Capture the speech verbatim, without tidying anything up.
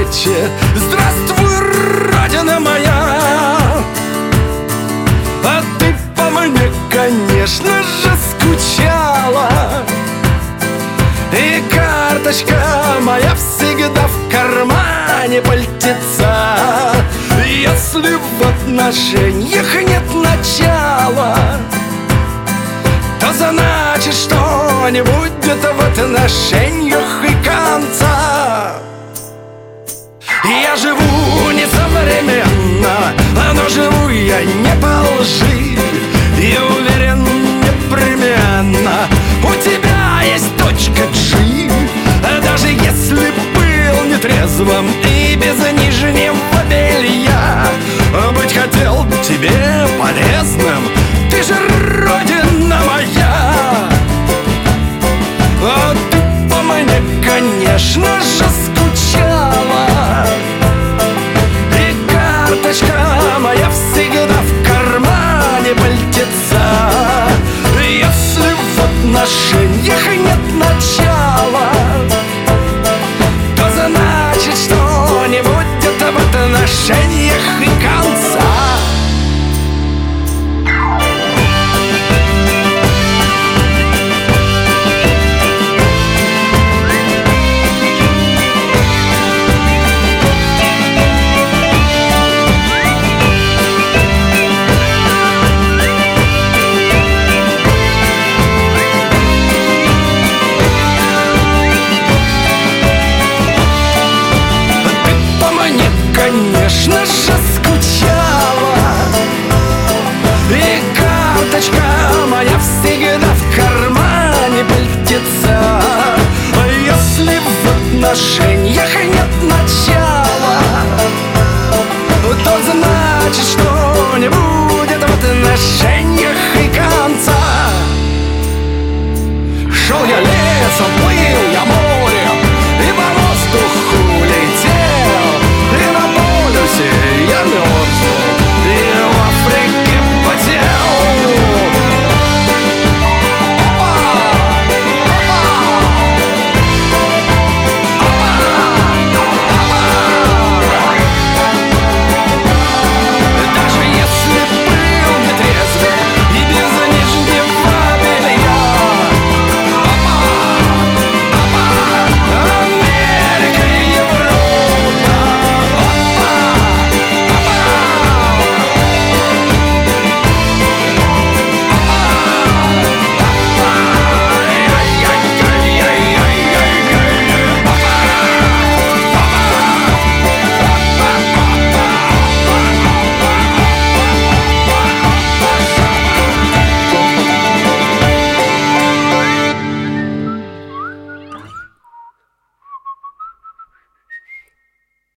плечи. Здравствуй, Родина моя! А ты по мне, конечно же, скучала, и карточка моя всегда в кармане пальтеца. Если в отношениях нет начала, то значит, что не будет в отношениях и конца. Я живу не современно, но живу я не по лжи, и уверен непременно у тебя есть точка G. Даже если был нетрезвым и без нижнего белья, быть хотел тебе полезным, ты же Родина моя. А ты по мне, конечно же, скучала, и карточка моя всегда в кармане пальтеца. Если в отношениях нет начала, то значит, что не будет в отношениях и конца. Конечно же, скучала, и карточка моя всегда в кармане пальтеца. А если в отношениях нет начала, то значит, что не будет в отношениях и конца. Шел я лесом,